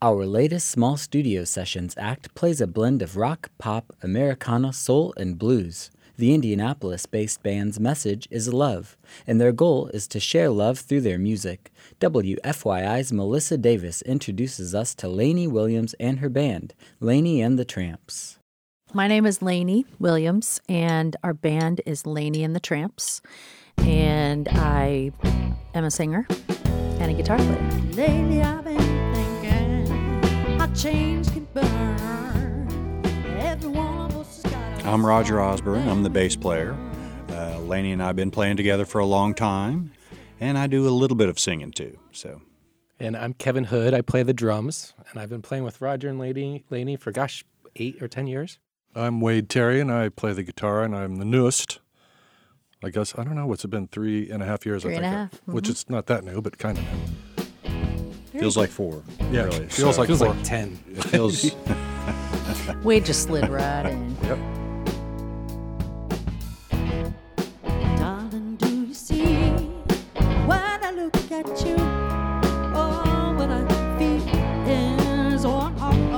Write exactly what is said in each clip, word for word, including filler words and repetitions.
Our latest Small Studio Sessions act plays a blend of rock, pop, Americana, soul, and blues. The Indianapolis-based band's message is love, and their goal is to share love through their music. W F Y I's Melissa Davis introduces us to Lainey Williams and her band, Lainey and the Tramps. My name is Lainey Williams, and our band is Lainey and the Tramps, and I am a singer and a guitar player. Lately I've been thinking how change can burn. Every one of us has got a I'm Roger Osborne. I'm the bass player. Uh, Lainey and I have been playing together for a long time, and I do a little bit of singing too. So, And I'm Kevin Hood. I play the drums, and I've been playing with Roger and Lainey, Lainey for, gosh, eight or ten years. I'm Wade Terry, and I play the guitar, and I'm the newest. I guess, I don't know, what's it been, three and a half years, Three I and think. a half, uh, Which mhm. is not that new, but kind of new. feels like four. Yeah, really. feels So like Feels four. like ten. It feels. Wade just slid right in. Yep. Darling, do you see when I look at you? Oh, what I feel is on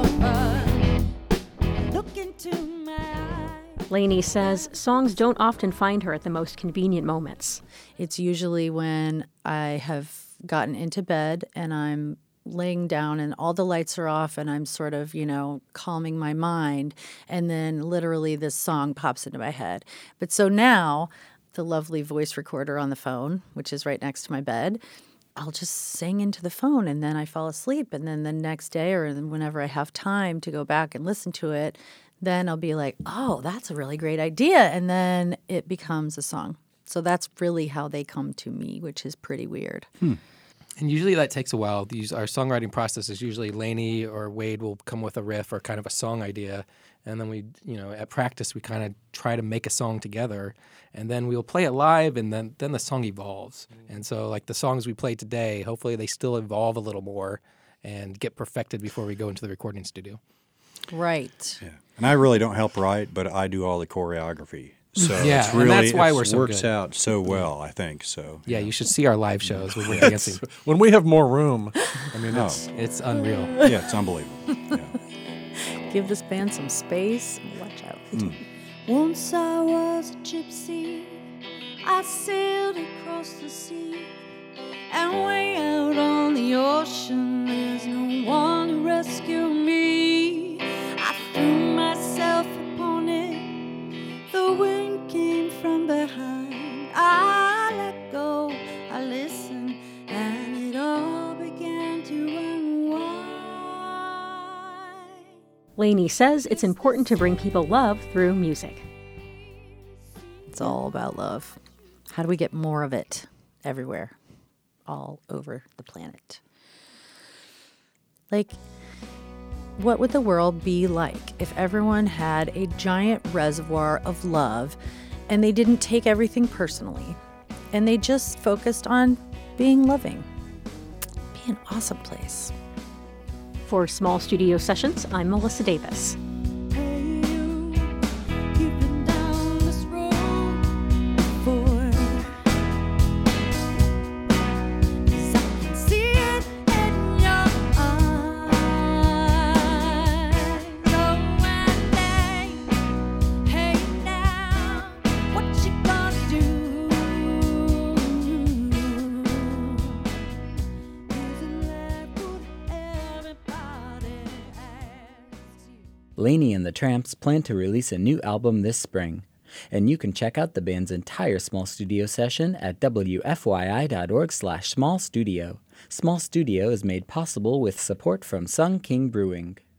look into my eyes. Lainey says songs don't often find her at the most convenient moments. It's usually when I have gotten into bed and I'm laying down and all the lights are off and I'm sort of, you know, calming my mind. And then literally this song pops into my head. But so now the lovely voice recorder on the phone, which is right next to my bed, I'll just sing into the phone and then I fall asleep. And then the next day or whenever I have time to go back and listen to it, then I'll be like, oh, that's a really great idea. And then it becomes a song. So that's really how they come to me, which is pretty weird. And usually that takes a while. These, our songwriting process is usually Lainey or Wade will come with a riff or kind of a song idea. And then we, you know, at practice, we kind of try to make a song together. And then we'll play it live, and then, then the song evolves. And so, like, the songs we play today, hopefully they still evolve a little more and get perfected before we go into the recording studio. Right. Yeah. And I really don't help write, but I do all the choreography. So Yeah, it's and really, that's why it we're so works good. out so well, I think. So Yeah, you should see our live shows when we're dancing. When we have more room, I mean, Oh, it's, It's unreal. yeah, it's unbelievable. Yeah. Give this band some space and watch out. Once I was a gypsy, I sailed across the sea, and way out on the ocean, there's no one to rescue me. I threw myself upon it, the wind came from behind. I let go, I listened, and it all began to unwind. Lainey says it's important to bring people love through music. It's all about love. How do we get more of it everywhere, all over the planet? Like, what would the world be like if everyone had a giant reservoir of love and they didn't take everything personally and they just focused on being loving? Be an awesome place. For Small Studio Sessions, I'm Melissa Davis. Hey, you, you've been down this road before. 'Cause I can see it in your eyes. Oh, and hey, hey now, what you gonna do? Isn't that what everybody asks you? Lainey and the Tramps plan to release a new album this spring, and you can check out the band's entire small studio session at W F Y I dot org slash small studio. Small Studio is made possible with support from Sung King Brewing.